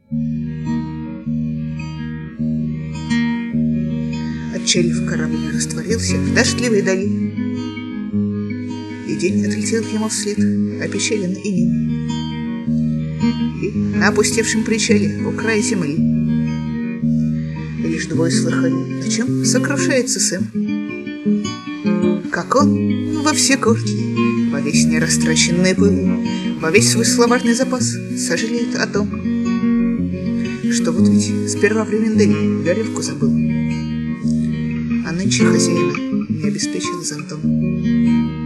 Отчалив, корабль растворился в дождливой дали, и день отлетел ему вслед, опечален иней. И на опустевшем причале у края земли лишь двое слыхали, на чем сокрушается Сэм. Как он во все корки, во весь нерастраченный пыл, во весь свой словарный запас сожалеет о том, что вот ведь сперва в Ривенделе веревку забыл, а нынче хозяина не обеспечил зонтом.